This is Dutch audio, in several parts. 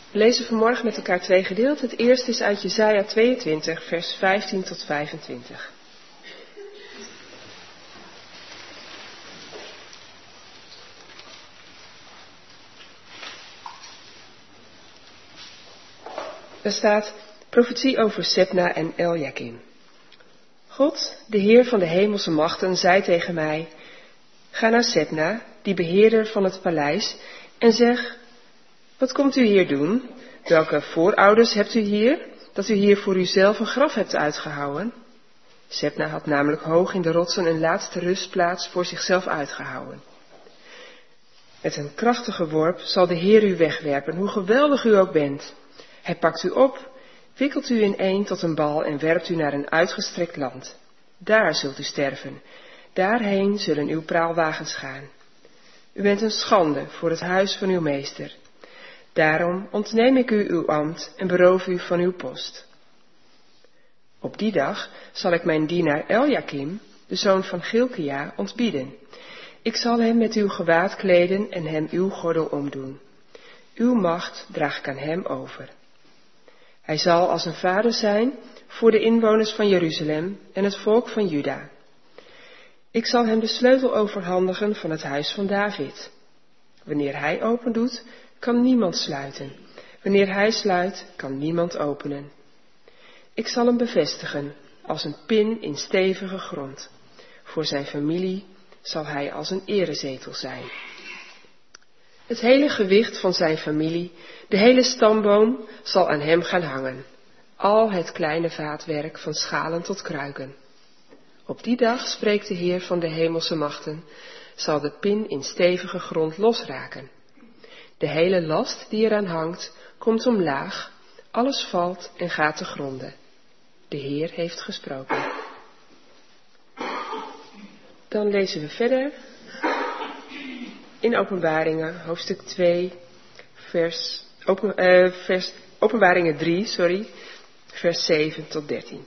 We lezen vanmorgen met elkaar 2 gedeelten. Het eerste is uit Jesaja 22, vers 15 tot 25. Daar staat profetie over Sebna en Eljakim. God, de Heer van de hemelse machten, zei tegen mij: ga naar Sebna, die beheerder van het paleis, en zeg: wat komt u hier doen? Welke voorouders hebt u hier, dat u hier voor uzelf een graf hebt uitgehouwen? Sebna had namelijk hoog in de rotsen een laatste rustplaats voor zichzelf uitgehouwen. Met een krachtige worp zal de Heer u wegwerpen, hoe geweldig u ook bent. Hij pakt u op, wikkelt u ineen tot een bal en werpt u naar een uitgestrekt land. Daar zult u sterven, daarheen zullen uw praalwagens gaan. U bent een schande voor het huis van uw meester. Daarom ontneem ik u uw ambt en beroof u van uw post. Op die dag zal ik mijn dienaar Eljakim, de zoon van Gilkia, ontbieden. Ik zal hem met uw gewaad kleden en hem uw gordel omdoen. Uw macht draag ik aan hem over. Hij zal als een vader zijn voor de inwoners van Jeruzalem en het volk van Juda. Ik zal hem de sleutel overhandigen van het huis van David. Wanneer hij opendoet, kan niemand sluiten. Wanneer hij sluit, kan niemand openen. Ik zal hem bevestigen als een pin in stevige grond. Voor zijn familie zal hij als een erezetel zijn. Het hele gewicht van zijn familie, de hele stamboom, zal aan hem gaan hangen. Al het kleine vaatwerk van schalen tot kruiken. Op die dag, spreekt de Heer van de hemelse machten, zal de pin in stevige grond losraken. De hele last die eraan hangt, komt omlaag, alles valt en gaat te gronden. De Heer heeft gesproken. Dan lezen we verder in Openbaringen, hoofdstuk 2, Openbaringen 3, vers 7 tot 13.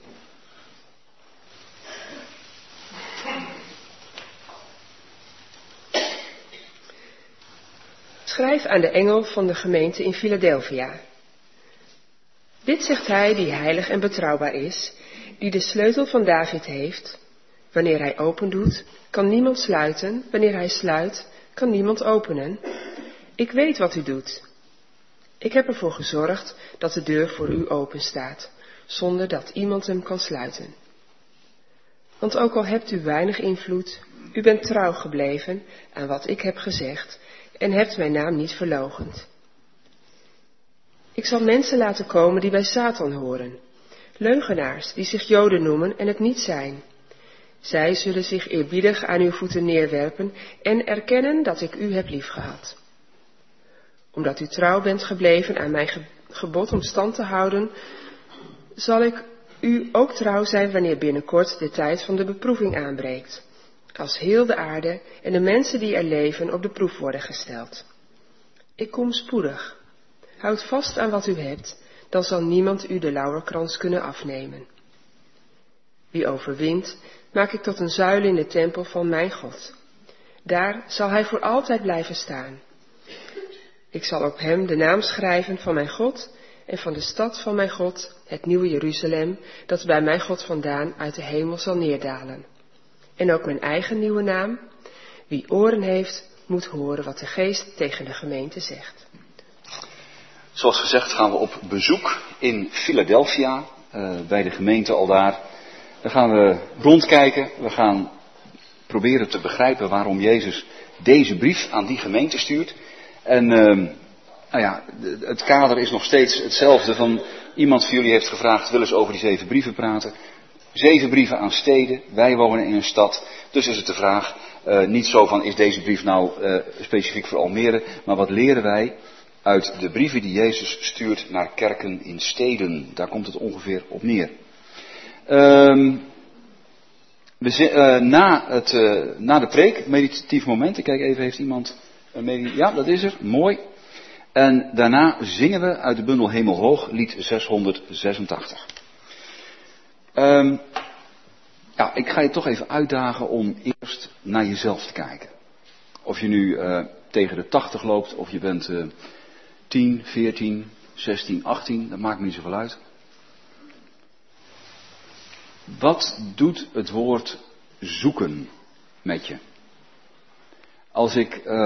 Schrijf aan de engel van de gemeente in Philadelphia. Dit zegt hij die heilig en betrouwbaar is, die de sleutel van David heeft. Wanneer hij opendoet, kan niemand sluiten. Wanneer hij sluit, kan niemand openen. Ik weet wat u doet. Ik heb ervoor gezorgd dat de deur voor u open staat, zonder dat iemand hem kan sluiten. Want ook al hebt u weinig invloed, u bent trouw gebleven aan wat ik heb gezegd en hebt mijn naam niet verloochend. Ik zal mensen laten komen die bij Satan horen, leugenaars die zich Joden noemen en het niet zijn. Zij zullen zich eerbiedig aan uw voeten neerwerpen en erkennen dat ik u heb liefgehad. Omdat u trouw bent gebleven aan mijn gebod om stand te houden, zal ik u ook trouw zijn wanneer binnenkort de tijd van de beproeving aanbreekt, als heel de aarde en de mensen die er leven op de proef worden gesteld. Ik kom spoedig. Houd vast aan wat u hebt, dan zal niemand u de lauwerkrans kunnen afnemen. Wie overwint, maak ik tot een zuil in de tempel van mijn God. Daar zal hij voor altijd blijven staan. Ik zal op hem de naam schrijven van mijn God en van de stad van mijn God, het nieuwe Jeruzalem, dat bij mijn God vandaan uit de hemel zal neerdalen. En ook mijn eigen nieuwe naam. Wie oren heeft, moet horen wat de Geest tegen de gemeente zegt. Zoals gezegd gaan we op bezoek in Philadelphia, bij de gemeente aldaar. Dan gaan we rondkijken, we gaan proberen te begrijpen waarom Jezus deze brief aan die gemeente stuurt. En het kader is nog steeds hetzelfde. Van iemand van jullie heeft gevraagd, willen ze over die 7 brieven praten. 7 brieven aan steden, wij wonen in een stad. Dus is het de vraag, niet zo van is deze brief nou specifiek voor Almere, maar wat leren wij uit de brieven die Jezus stuurt naar kerken in steden. Daar komt het ongeveer op neer. Na de preek, meditatief moment. Ik kijk even, heeft iemand een meditatief? Ja, dat is er. Mooi. En daarna zingen we uit de bundel Hemelhoog, lied 686. Ik ga je toch even uitdagen om eerst naar jezelf te kijken. Of je nu tegen de 80 loopt, of je bent 10, 14, 16, 18, dat maakt me niet zoveel uit. Wat doet het woord zoeken met je? Als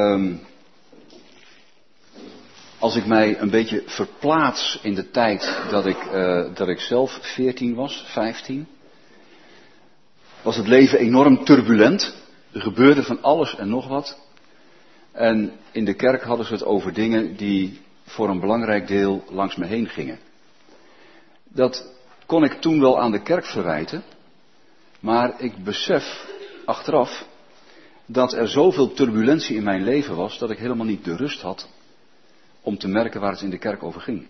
ik mij een beetje verplaats in de tijd dat ik zelf 14 was, 15, was het leven enorm turbulent. Er gebeurde van alles en nog wat. En in de kerk hadden ze het over dingen die voor een belangrijk deel langs me heen gingen. Dat kon ik toen wel aan de kerk verwijten, maar ik besef achteraf dat er zoveel turbulentie in mijn leven was dat ik helemaal niet de rust had om te merken waar het in de kerk over ging.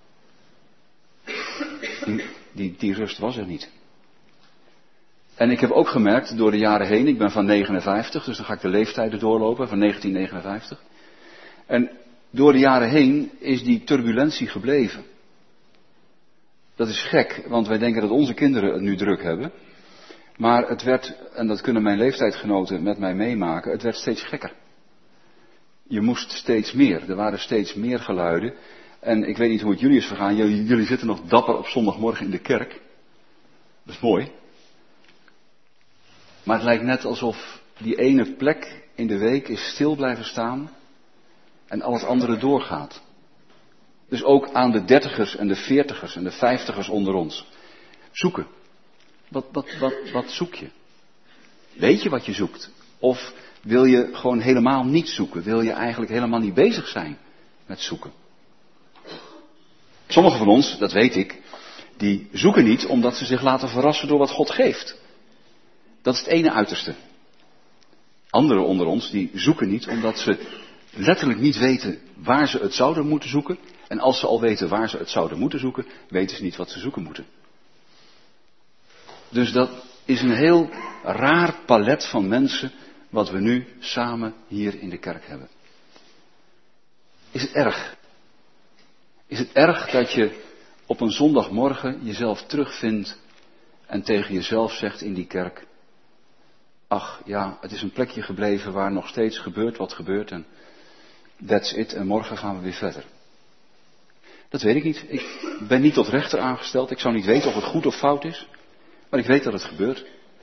Die rust was er niet. En ik heb ook gemerkt door de jaren heen, ik ben van 59, dus dan ga ik de leeftijden doorlopen, van 1959. En door de jaren heen is die turbulentie gebleven. Dat is gek, want wij denken dat onze kinderen het nu druk hebben. Maar het werd, en dat kunnen mijn leeftijdgenoten met mij meemaken, het werd steeds gekker. Je moest steeds meer, er waren steeds meer geluiden. En ik weet niet hoe het jullie is vergaan, jullie zitten nog dapper op zondagmorgen in de kerk. Dat is mooi. Maar het lijkt net alsof die ene plek in de week is stil blijven staan en al het andere doorgaat. Dus ook aan de 30ers en de 40ers en de 50ers onder ons. Zoeken. Wat zoek je? Weet je wat je zoekt? Of wil je gewoon helemaal niet zoeken? Wil je eigenlijk helemaal niet bezig zijn met zoeken? Sommigen van ons, dat weet ik, die zoeken niet omdat ze zich laten verrassen door wat God geeft. Dat is het ene uiterste. Anderen onder ons, die zoeken niet omdat ze letterlijk niet weten waar ze het zouden moeten zoeken. En als ze al weten waar ze het zouden moeten zoeken, weten ze niet wat ze zoeken moeten. Dus dat is een heel raar palet van mensen wat we nu samen hier in de kerk hebben. Is het erg? Is het erg dat je op een zondagmorgen jezelf terugvindt en tegen jezelf zegt in die kerk: ach ja, het is een plekje gebleven waar nog steeds gebeurt wat gebeurt en that's it en morgen gaan we weer verder. Dat weet ik niet. Ik ben niet tot rechter aangesteld. Ik zou niet weten of het goed of fout is. Maar ik weet dat het gebeurt.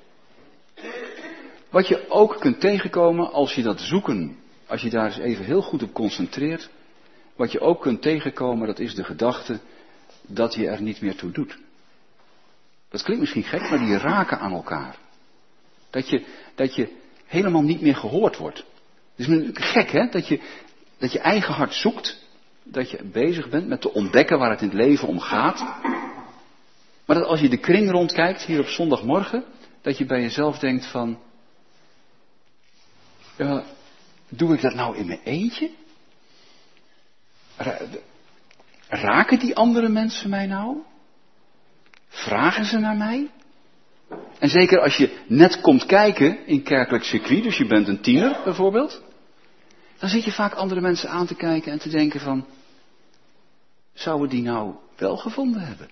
Wat je ook kunt tegenkomen als je dat zoeken, als je daar eens even heel goed op concentreert. Wat je ook kunt tegenkomen, dat is de gedachte dat je er niet meer toe doet. Dat klinkt misschien gek, maar die raken aan elkaar. Dat je helemaal niet meer gehoord wordt. Het is gek, hè? Dat je eigen hart zoekt. Dat je bezig bent met te ontdekken waar het in het leven om gaat. Maar dat als je de kring rondkijkt hier op zondagmorgen, dat je bij jezelf denkt van: ja, doe ik dat nou in mijn eentje? Raken die andere mensen mij nou? Vragen ze naar mij? En zeker als je net komt kijken in kerkelijk circuit, dus je bent een tiener bijvoorbeeld, dan zit je vaak andere mensen aan te kijken en te denken van: zouden die nou wel gevonden hebben?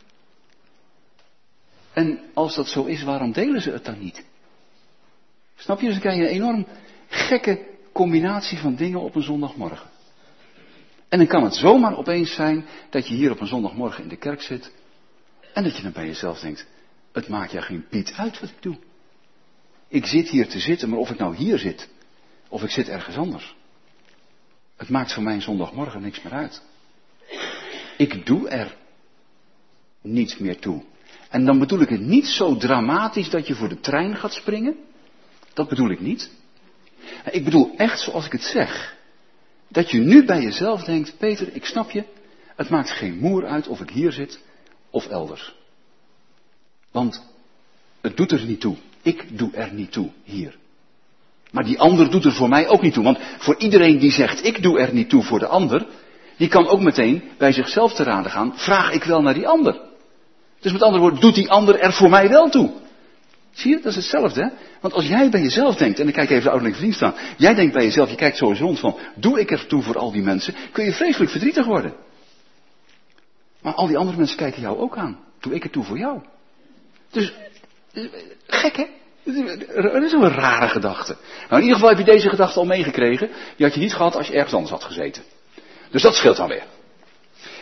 En als dat zo is, waarom delen ze het dan niet? Snap je? Dus dan krijg je een enorm gekke combinatie van dingen op een zondagmorgen. En dan kan het zomaar opeens zijn dat je hier op een zondagmorgen in de kerk zit en dat je dan bij jezelf denkt: het maakt ja geen piet uit wat ik doe. Ik zit hier te zitten, maar of ik nou hier zit of ik zit ergens anders, het maakt voor mij zondagmorgen niks meer uit. Ik doe er niet meer toe. En dan bedoel ik het niet zo dramatisch dat je voor de trein gaat springen. Dat bedoel ik niet. Ik bedoel echt zoals ik het zeg. Dat je nu bij jezelf denkt: Peter, ik snap je. Het maakt geen moer uit of ik hier zit of elders. Want het doet er niet toe. Ik doe er niet toe hier. Maar die ander doet er voor mij ook niet toe. Want voor iedereen die zegt: ik doe er niet toe voor de ander, die kan ook meteen bij zichzelf te raden gaan: vraag ik wel naar die ander? Dus met andere woorden, doet die ander er voor mij wel toe? Zie je, dat is hetzelfde, hè? Want als jij bij jezelf denkt, en dan kijk even de ouderlijke vriend staan, jij denkt bij jezelf, je kijkt zo eens rond van: doe ik er toe voor al die mensen? Kun je vreselijk verdrietig worden. Maar al die andere mensen kijken jou ook aan. Doe ik er toe voor jou? Dus, gek, hè? Dat is een rare gedachte. Nou, in ieder geval heb je deze gedachte al meegekregen. Die had je niet gehad als je ergens anders had gezeten. Dus dat scheelt dan weer.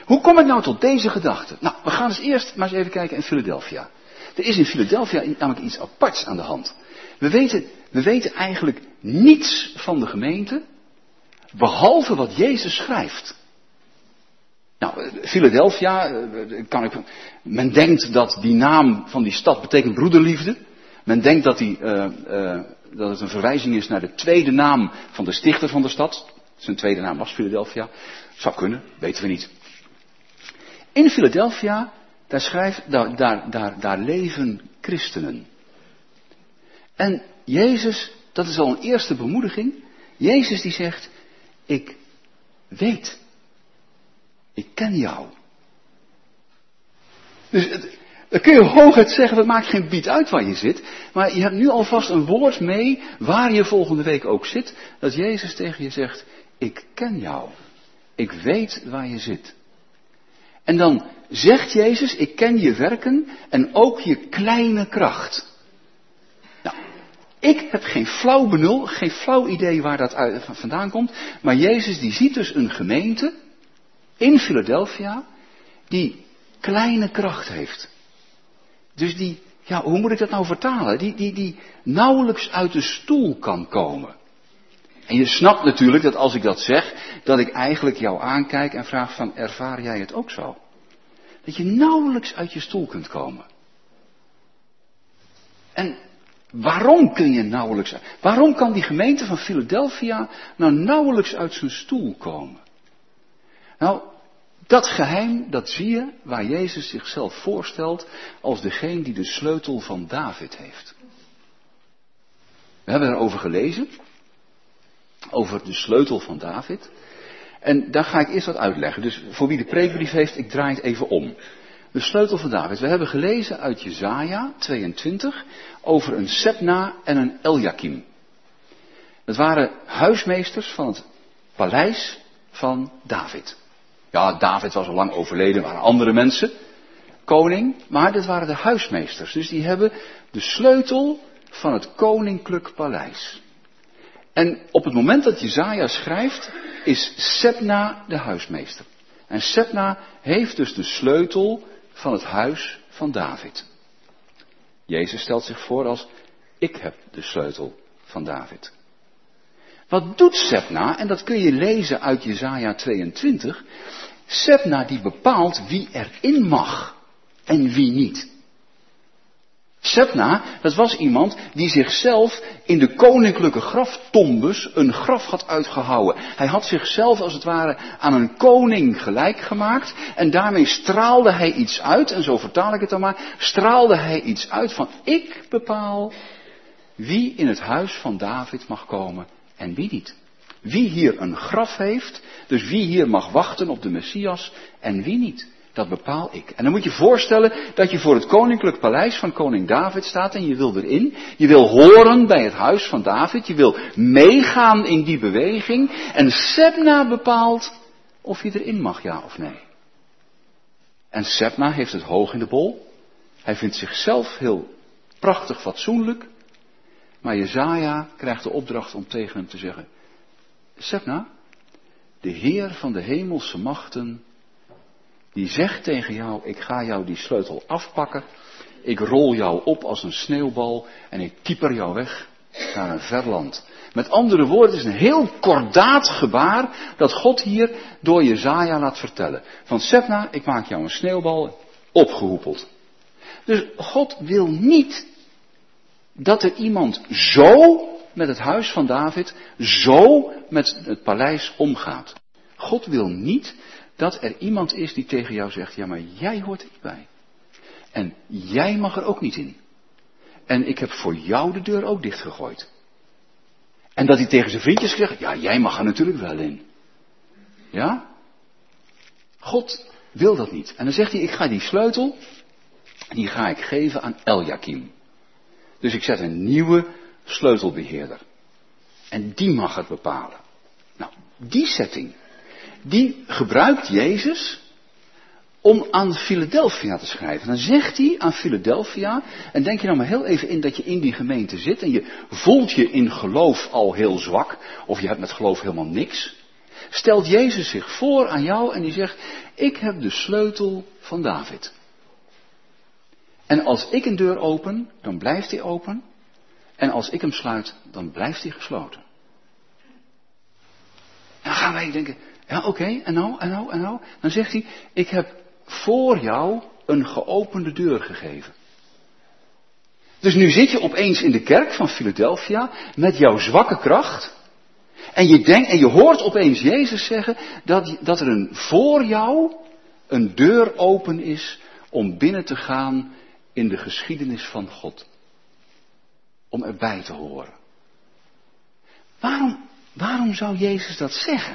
Hoe kom ik nou tot deze gedachte? Nou, we gaan dus eerst maar eens even kijken in Philadelphia. Er is in Philadelphia namelijk iets aparts aan de hand. We weten eigenlijk niets van de gemeente, behalve wat Jezus schrijft. Nou, Philadelphia, men denkt dat die naam van die stad betekent broederliefde. Men denkt dat het een verwijzing is naar de tweede naam van de stichter van de stad. Zijn tweede naam was Philadelphia. Zou kunnen, weten we niet. In Philadelphia, daar leven christenen. En Jezus, dat is al een eerste bemoediging. Jezus die zegt, ik weet. Ik ken jou. Dus dan kun je hooguit zeggen, dat maakt geen biet uit waar je zit. Maar je hebt nu alvast een woord mee, waar je volgende week ook zit. Dat Jezus tegen je zegt, ik ken jou. Ik weet waar je zit. En dan zegt Jezus, ik ken je werken en ook je kleine kracht. Nou, ik heb geen flauw benul, geen flauw idee waar dat vandaan komt. Maar Jezus die ziet dus een gemeente in Philadelphia die kleine kracht heeft. Dus die, ja, hoe moet ik dat nou vertalen? Die nauwelijks uit de stoel kan komen. En je snapt natuurlijk dat als ik dat zeg, dat ik eigenlijk jou aankijk en vraag van, ervaar jij het ook zo? Dat je nauwelijks uit je stoel kunt komen. En waarom kun je nauwelijks, waarom kan die gemeente van Philadelphia nou nauwelijks uit zijn stoel komen? Nou, dat geheim, dat zie je waar Jezus zichzelf voorstelt als degene die de sleutel van David heeft. We hebben erover gelezen, over de sleutel van David. En daar ga ik eerst wat uitleggen. Dus voor wie de preekbrief heeft, ik draai het even om. De sleutel van David. We hebben gelezen uit Jesaja 22 over een Sebna en een Eljakim. Dat waren huismeesters van het paleis van David. Ja, David was al lang overleden, waren andere mensen, koning, maar dit waren de huismeesters. Dus die hebben de sleutel van het koninklijk paleis. En op het moment dat Jesaja schrijft, is Sebna de huismeester. En Sebna heeft dus de sleutel van het huis van David. Jezus stelt zich voor als, ik heb de sleutel van David. Wat doet Sebna? En dat kun je lezen uit Jesaja 22. Sebna die bepaalt wie erin mag en wie niet. Sebna, dat was iemand die zichzelf in de koninklijke graftombes een graf had uitgehouwen. Hij had zichzelf als het ware aan een koning gelijk gemaakt en daarmee straalde hij iets uit, en zo vertaal ik het dan maar, straalde hij iets uit van ik bepaal wie in het huis van David mag komen en wie niet. Wie hier een graf heeft, dus wie hier mag wachten op de Messias en wie niet. Dat bepaal ik. En dan moet je voorstellen dat je voor het koninklijk paleis van koning David staat en je wil erin. Je wil horen bij het huis van David. Je wil meegaan in die beweging. En Sebna bepaalt of je erin mag, ja of nee. En Sebna heeft het hoog in de bol. Hij vindt zichzelf heel prachtig fatsoenlijk. Maar Jesaja krijgt de opdracht om tegen hem te zeggen, Sebna, de Heer van de hemelse machten, die zegt tegen jou, ik ga jou die sleutel afpakken, ik rol jou op als een sneeuwbal en ik kieper jou weg naar een ver land. Met andere woorden, het is een heel kordaat gebaar dat God hier door Jesaja laat vertellen. Van Sebna, ik maak jou een sneeuwbal, opgehoepeld. Dus God wil niet dat er iemand zo met het huis van David, zo met het paleis omgaat. God wil niet dat er iemand is die tegen jou zegt, ja maar jij hoort er niet bij. En jij mag er ook niet in. En ik heb voor jou de deur ook dichtgegooid. En dat hij tegen zijn vriendjes zegt, ja jij mag er natuurlijk wel in. Ja? God wil dat niet. En dan zegt hij, ik ga die sleutel, die ga ik geven aan Eljakim. Dus ik zet een nieuwe sleutelbeheerder. En die mag het bepalen. Nou, die setting, die gebruikt Jezus om aan Philadelphia te schrijven. Dan zegt hij aan Philadelphia, en denk je nou maar heel even in dat je in die gemeente zit en je voelt je in geloof al heel zwak, of je hebt met geloof helemaal niks. Stelt Jezus zich voor aan jou en die zegt, ik heb de sleutel van David. En als ik een deur open, dan blijft die open. En als ik hem sluit, dan blijft die gesloten. En dan gaan wij denken, ja oké, en nou. Dan zegt hij, ik heb voor jou een geopende deur gegeven. Dus nu zit je opeens in de kerk van Philadelphia met jouw zwakke kracht. En je denkt en je hoort opeens Jezus zeggen dat er voor jou een deur open is om binnen te gaan in de geschiedenis van God. Om erbij te horen. Waarom zou Jezus dat zeggen?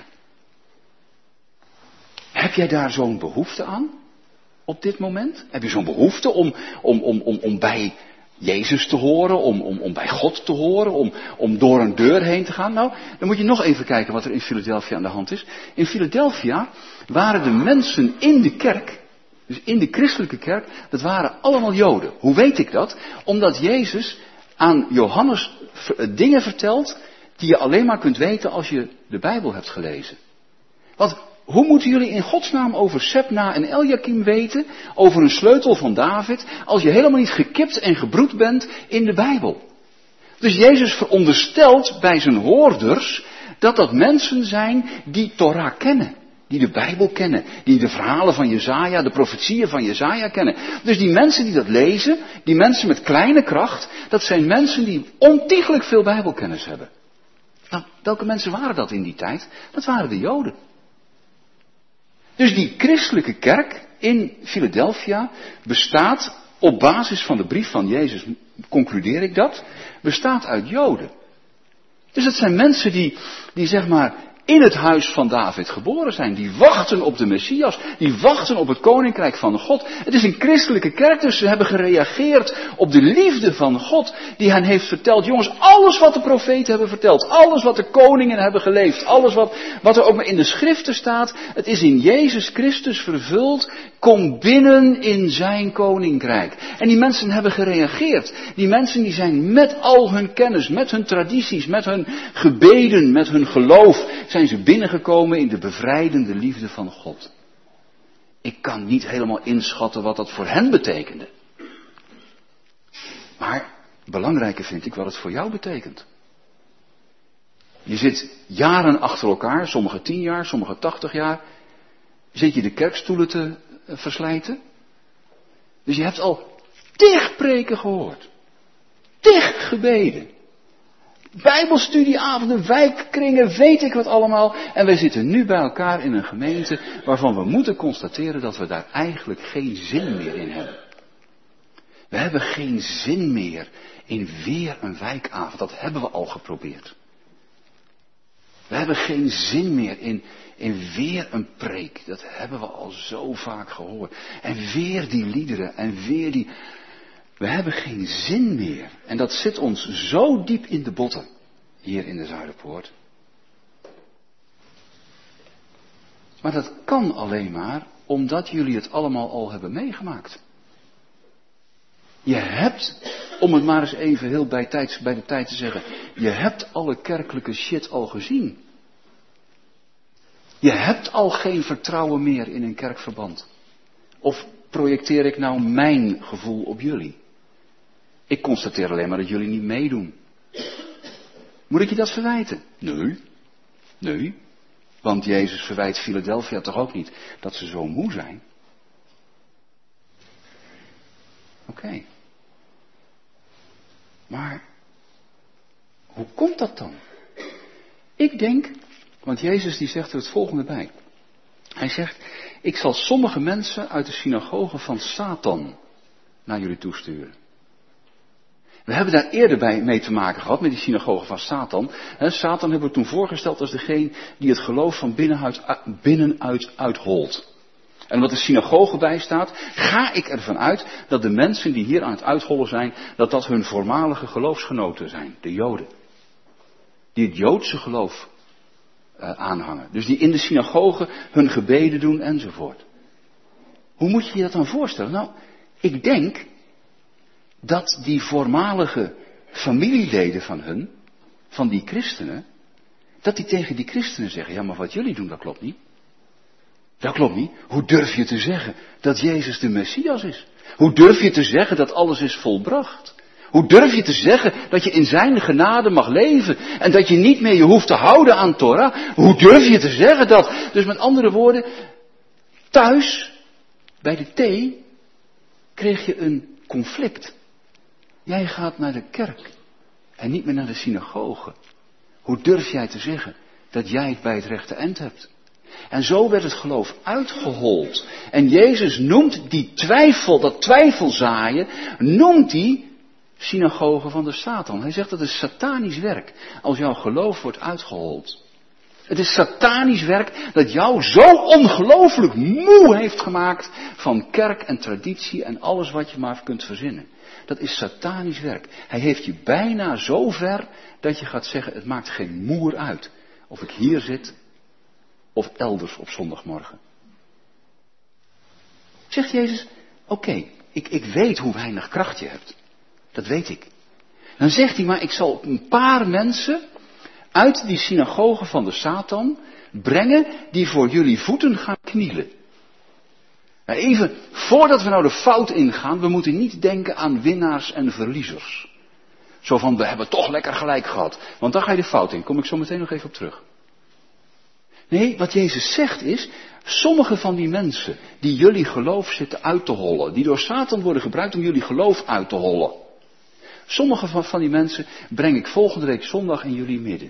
Heb jij daar zo'n behoefte aan? Op dit moment? Heb je zo'n behoefte om bij Jezus te horen, om bij God te horen, om door een deur heen te gaan? Nou, dan moet je nog even kijken wat er in Philadelphia aan de hand is. In Philadelphia waren de mensen in de kerk, dus in de christelijke kerk, dat waren allemaal Joden. Hoe weet ik dat? Omdat Jezus aan Johannes dingen vertelt die je alleen maar kunt weten als je de Bijbel hebt gelezen. Want hoe moeten jullie in godsnaam over Sebna en Eljakim weten, over een sleutel van David, als je helemaal niet gekipt en gebroed bent in de Bijbel? Dus Jezus veronderstelt bij zijn hoorders dat mensen zijn die Torah kennen. Die de Bijbel kennen, die de verhalen van Jesaja, de profetieën van Jesaja kennen. Dus die mensen die dat lezen, die mensen met kleine kracht, dat zijn mensen die ontiegelijk veel Bijbelkennis hebben. Nou, welke mensen waren dat in die tijd? Dat waren de Joden. Dus die christelijke kerk in Philadelphia bestaat, op basis van de brief van Jezus concludeer ik dat, bestaat uit Joden. Dus het zijn mensen die zeg maar in het huis van David geboren zijn. Die wachten op de Messias. Die wachten op het koninkrijk van God. Het is een christelijke kerk, dus ze hebben gereageerd op de liefde van God. Die hen heeft verteld. Jongens, alles wat de profeten hebben verteld. Alles wat de koningen hebben geleefd. Alles wat er ook maar in de schriften staat. Het is in Jezus Christus vervuld. Kom binnen in zijn koninkrijk. En die mensen hebben gereageerd. Die mensen die zijn met al hun kennis, met hun tradities, met hun gebeden, met hun geloof, zijn ze binnengekomen in de bevrijdende liefde van God. Ik kan niet helemaal inschatten wat dat voor hen betekende. Maar belangrijker vind ik wat het voor jou betekent. Je zit jaren achter elkaar, sommige 10 jaar, sommige 80 jaar, zit je de kerkstoelen te verslijten. Dus je hebt al 10 preken gehoord. 10 gebeden. Bijbelstudieavonden, wijkkringen, weet ik wat allemaal. En wij zitten nu bij elkaar in een gemeente waarvan we moeten constateren dat we daar eigenlijk geen zin meer in hebben. We hebben geen zin meer in weer een wijkavond. Dat hebben we al geprobeerd. We hebben geen zin meer in weer een preek. Dat hebben we al zo vaak gehoord. En weer die liederen en weer die... We hebben geen zin meer. En dat zit ons zo diep in de botten. Hier in de Zuiderpoort. Maar dat kan alleen maar omdat jullie het allemaal al hebben meegemaakt. Je hebt, om het maar eens even heel bij de tijd te zeggen. Je hebt alle kerkelijke shit al gezien. Je hebt al geen vertrouwen meer in een kerkverband. Of projecteer ik nou mijn gevoel op jullie? Ik constateer alleen maar dat jullie niet meedoen. Moet ik je dat verwijten? Nee. Want Jezus verwijt Philadelphia toch ook niet dat ze zo moe zijn? Oké. Maar hoe komt dat dan? Ik denk, want Jezus die zegt er het volgende bij. Hij zegt, ik zal sommige mensen uit de synagoge van Satan naar jullie toesturen. We hebben daar eerder mee te maken gehad, met die synagoge van Satan. Satan hebben we toen voorgesteld als degene die het geloof van binnenuit uitholt. En wat de synagoge bij staat, ga ik ervan uit dat de mensen die hier aan het uithollen zijn, dat hun voormalige geloofsgenoten zijn, de Joden. Die het Joodse geloof aanhangen. Dus die in de synagoge hun gebeden doen enzovoort. Hoe moet je je dat dan voorstellen? Nou, ik denk dat die voormalige familieleden van die christenen, dat die tegen die christenen zeggen, ja maar wat jullie doen dat klopt niet. Dat klopt niet. Hoe durf je te zeggen dat Jezus de Messias is? Hoe durf je te zeggen dat alles is volbracht? Hoe durf je te zeggen dat je in zijn genade mag leven en dat je niet meer je hoeft te houden aan Torah? Hoe durf je te zeggen dat? Dus met andere woorden, thuis, bij de thee, kreeg je een conflict. Jij gaat naar de kerk en niet meer naar de synagoge. Hoe durf jij te zeggen dat jij het bij het rechte eind hebt? En zo werd het geloof uitgehold. En Jezus noemt die twijfel, dat twijfelzaaien, noemt hij synagoge van de Satan. Hij zegt dat is satanisch werk als jouw geloof wordt uitgehold. Het is satanisch werk dat jou zo ongelooflijk moe heeft gemaakt van kerk en traditie en alles wat je maar kunt verzinnen. Dat is satanisch werk. Hij heeft je bijna zo ver dat je gaat zeggen, het maakt geen moer uit of ik hier zit of elders op zondagmorgen. Zegt Jezus, oké, ik weet hoe weinig kracht je hebt. Dat weet ik. Dan zegt hij, maar ik zal een paar mensen uit die synagoge van de Satan brengen die voor jullie voeten gaan knielen. Nou, even, voordat we nou de fout ingaan, we moeten niet denken aan winnaars en verliezers. Zo van, we hebben toch lekker gelijk gehad. Want dan ga je de fout in, kom ik zo meteen nog even op terug. Nee, wat Jezus zegt is, sommige van die mensen die jullie geloof zitten uit te hollen, die door Satan worden gebruikt om jullie geloof uit te hollen. Sommige van die mensen breng ik volgende week zondag in jullie midden.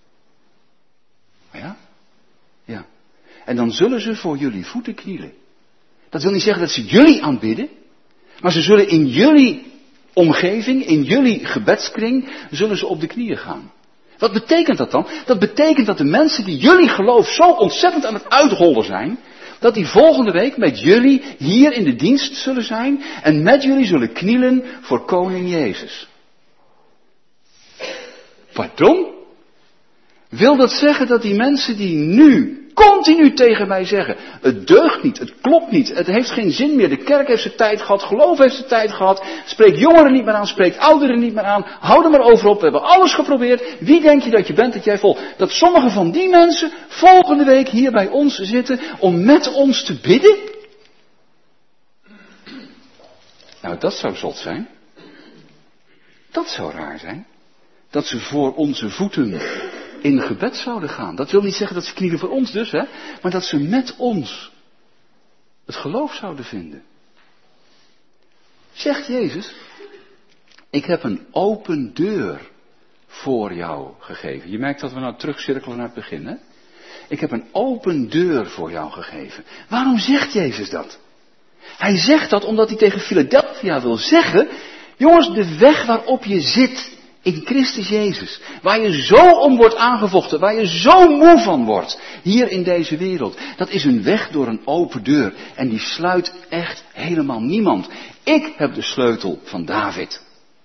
Ja? Ja. En dan zullen ze voor jullie voeten knielen. Dat wil niet zeggen dat ze jullie aanbidden, maar ze zullen in jullie omgeving, in jullie gebedskring, zullen ze op de knieën gaan. Wat betekent dat dan? Dat betekent dat de mensen die jullie geloof zo ontzettend aan het uithollen zijn, dat die volgende week met jullie hier in de dienst zullen zijn en met jullie zullen knielen voor koning Jezus. Pardon? Wil dat zeggen dat die mensen die nu continu tegen mij zeggen, het deugt niet, het klopt niet, het heeft geen zin meer, de kerk heeft zijn tijd gehad, geloof heeft zijn tijd gehad, spreekt jongeren niet meer aan, spreekt ouderen niet meer aan, hou er maar over op, we hebben alles geprobeerd, wie denk je dat je bent dat jij volgt? Dat sommige van die mensen volgende week hier bij ons zitten om met ons te bidden? Nou, dat zou zot zijn. Dat zou raar zijn. Dat ze voor onze voeten in gebed zouden gaan. Dat wil niet zeggen dat ze knielen voor ons dus, hè, maar dat ze met ons het geloof zouden vinden. Zegt Jezus, ik heb een open deur voor jou gegeven. Je merkt dat we nou terugcirkelen naar het begin, hè? Ik heb een open deur voor jou gegeven. Waarom zegt Jezus dat? Hij zegt dat omdat hij tegen Philadelphia wil zeggen, jongens, de weg waarop je zit in Christus Jezus, waar je zo om wordt aangevochten, waar je zo moe van wordt, hier in deze wereld, dat is een weg door een open deur. En die sluit echt helemaal niemand. Ik heb de sleutel van David.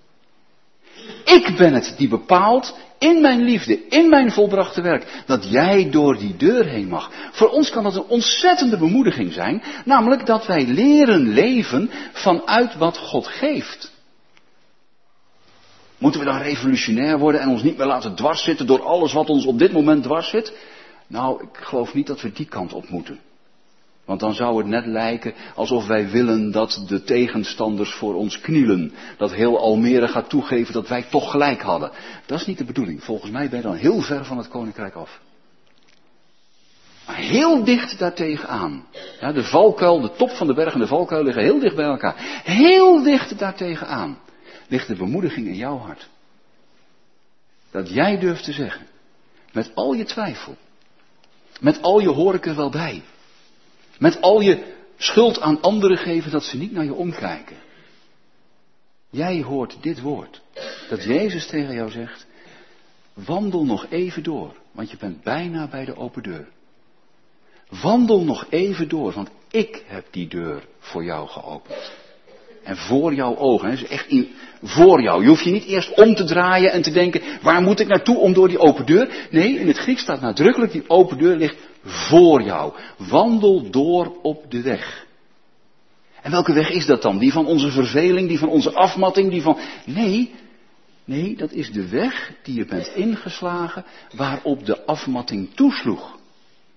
Ik ben het die bepaalt, in mijn liefde, in mijn volbrachte werk, dat jij door die deur heen mag. Voor ons kan dat een ontzettende bemoediging zijn, namelijk dat wij leren leven vanuit wat God geeft. Moeten we dan revolutionair worden en ons niet meer laten dwarszitten door alles wat ons op dit moment dwars zit? Nou, ik geloof niet dat we die kant op moeten. Want dan zou het net lijken alsof wij willen dat de tegenstanders voor ons knielen. Dat heel Almere gaat toegeven dat wij toch gelijk hadden. Dat is niet de bedoeling. Volgens mij ben je dan heel ver van het koninkrijk af. Maar heel dicht daartegen aan. Ja, de valkuil, de top van de berg en de valkuil liggen heel dicht bij elkaar. Heel dicht daartegen aan ligt de bemoediging in jouw hart. Dat jij durft te zeggen, met al je twijfel, met al je hoor ik er wel bij, met al je schuld aan anderen geven dat ze niet naar je omkijken. Jij hoort dit woord, dat Jezus tegen jou zegt, wandel nog even door, want je bent bijna bij de open deur. Wandel nog even door, want ik heb die deur voor jou geopend. En voor jouw ogen, hè, dus echt voor jou. Je hoeft je niet eerst om te draaien en te denken, waar moet ik naartoe om door die open deur? Nee, in het Grieks staat nadrukkelijk, die open deur ligt voor jou. Wandel door op de weg. En welke weg is dat dan? Die van onze verveling, die van onze afmatting, die van... Nee, dat is de weg die je bent ingeslagen waarop de afmatting toesloeg.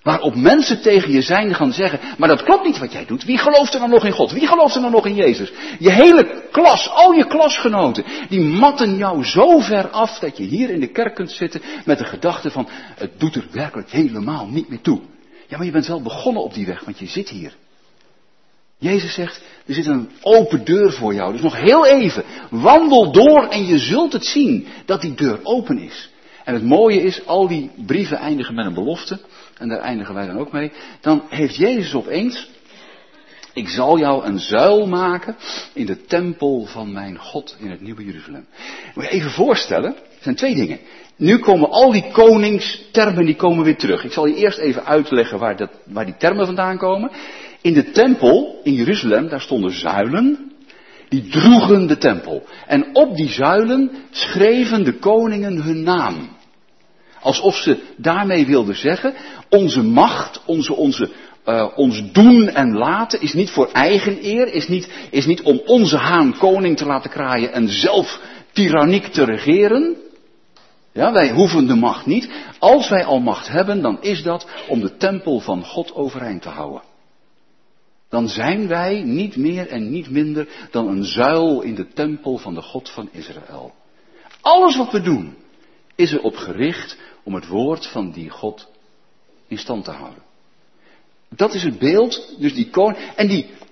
Waarop mensen tegen je zijn gaan zeggen, maar dat klopt niet wat jij doet. Wie gelooft er dan nog in God? Wie gelooft er dan nog in Jezus? Je hele klas, al je klasgenoten, die matten jou zo ver af dat je hier in de kerk kunt zitten met de gedachte van, het doet er werkelijk helemaal niet meer toe. Ja, maar je bent wel begonnen op die weg, want je zit hier. Jezus zegt, er zit een open deur voor jou. Dus nog heel even, wandel door en je zult het zien dat die deur open is. En het mooie is, al die brieven eindigen met een belofte. En daar eindigen wij dan ook mee. Dan heeft Jezus opeens, ik zal jou een zuil maken in de tempel van mijn God in het Nieuwe Jeruzalem. Moet je even voorstellen, er zijn twee dingen. Nu komen al die koningstermen, die komen weer terug. Ik zal je eerst even uitleggen waar die termen vandaan komen. In de tempel in Jeruzalem, daar stonden zuilen. Die droegen de tempel. En op die zuilen schreven de koningen hun naam. Alsof ze daarmee wilden zeggen, onze macht, ons doen en laten is niet voor eigen eer, is niet om onze haan koning te laten kraaien en zelf tiranniek te regeren. Ja, wij hoeven de macht niet. Als wij al macht hebben, dan is dat om de tempel van God overeind te houden. Dan zijn wij niet meer en niet minder dan een zuil in de tempel van de God van Israël. Alles wat we doen, is erop gericht om het woord van die God in stand te houden. Dat is het beeld, dus die koning, en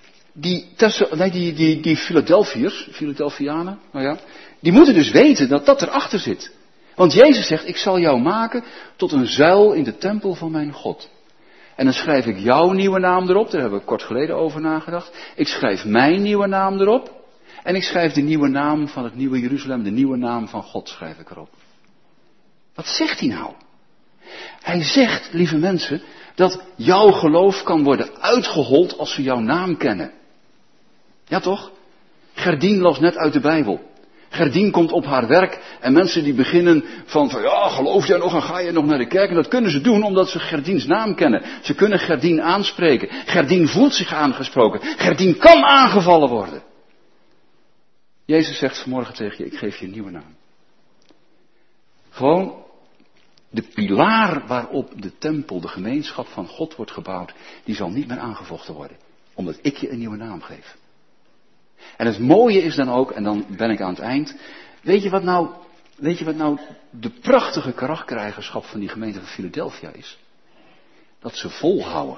die Philadelphianen, nou ja, die moeten dus weten dat dat erachter zit. Want Jezus zegt, ik zal jou maken tot een zuil in de tempel van mijn God. En dan schrijf ik jouw nieuwe naam erop, daar hebben we kort geleden over nagedacht. Ik schrijf mijn nieuwe naam erop. En ik schrijf de nieuwe naam van het Nieuwe Jeruzalem, de nieuwe naam van God schrijf ik erop. Wat zegt hij nou? Hij zegt, lieve mensen, dat jouw geloof kan worden uitgehold als ze jouw naam kennen. Ja toch? Gerdien las net uit de Bijbel. Gerdien komt op haar werk en mensen die beginnen van ja, geloof jij nog en ga je nog naar de kerk? En dat kunnen ze doen omdat ze Gerdiens naam kennen. Ze kunnen Gerdien aanspreken. Gerdien voelt zich aangesproken. Gerdien kan aangevallen worden. Jezus zegt vanmorgen tegen je, ik geef je een nieuwe naam. Gewoon de pilaar waarop de tempel, de gemeenschap van God wordt gebouwd, die zal niet meer aangevochten worden. Omdat ik je een nieuwe naam geef. En het mooie is dan ook, en dan ben ik aan het eind, weet je wat nou de prachtige karaktereigenschap van die gemeente van Philadelphia is? Dat ze volhouden.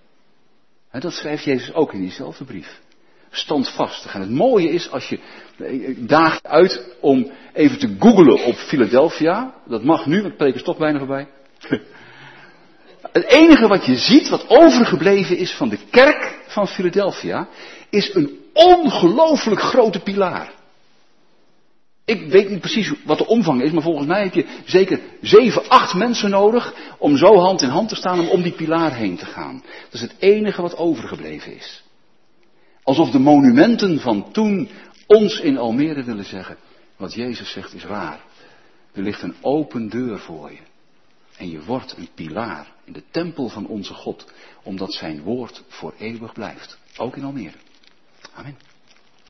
Dat schrijft Jezus ook in diezelfde brief. Standvastig. En het mooie is als je daagt uit om even te googlen op Philadelphia. Dat mag nu, want het preek is toch bijna voorbij. Het enige wat je ziet, wat overgebleven is van de kerk van Philadelphia, is een ongelooflijk grote pilaar. Ik weet niet precies wat de omvang is, maar volgens mij heb je zeker 7, 8 mensen nodig om zo hand in hand te staan om die pilaar heen te gaan. Dat is het enige wat overgebleven is. Alsof de monumenten van toen ons in Almere willen zeggen, wat Jezus zegt is waar. Er ligt een open deur voor je. En je wordt een pilaar in de tempel van onze God, omdat zijn woord voor eeuwig blijft. Ook in Almere. Amen.